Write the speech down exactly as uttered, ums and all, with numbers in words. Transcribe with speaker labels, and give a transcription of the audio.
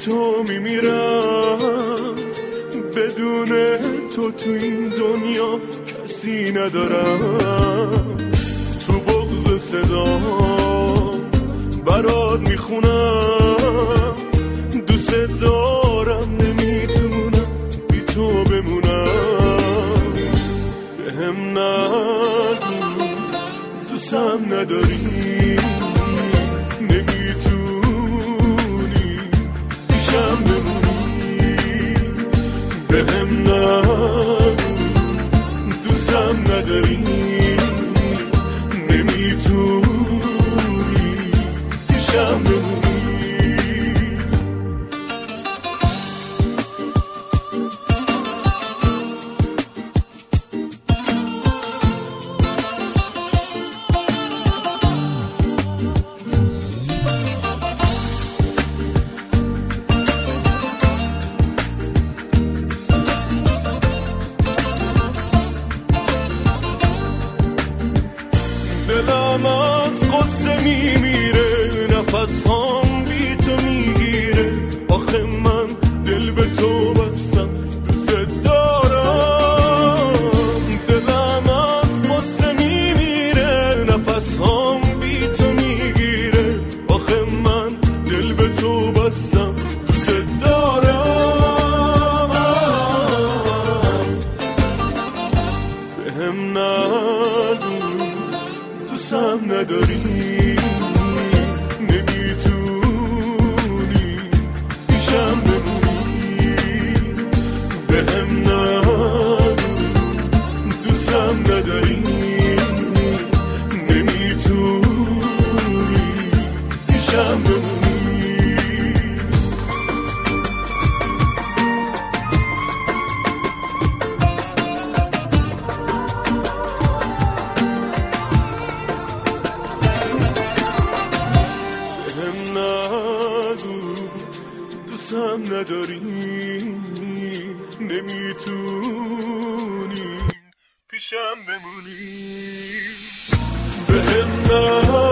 Speaker 1: تو میمیرم، بدون تو تو این دنیا کسی ندارم. تو بغض صدا برات میخونم، دوست دارم نمیتونم بی تو بمونم. بهم نگو دوستم نداری، نمیتونی پیشم بمونی. بهم نگو دوستم نداری، نمیتونی پیشم بمونی. دلم از قصه میمیره، نفسام بی تو میگیره. آخه من دل به تو بستم، دوست دارم. دلم از قصه میمیره، نفسام بی تو میگیره. آخه من دل به تو بستم، دوست دارم. بهم نگو دوستم نداری، نمیتونی پیشم بمونی. بهم نگو دوستم نداری، نمیتونی پیشم بمونی. دوستم نداری، نمیتونی پیشم بمونی. بهم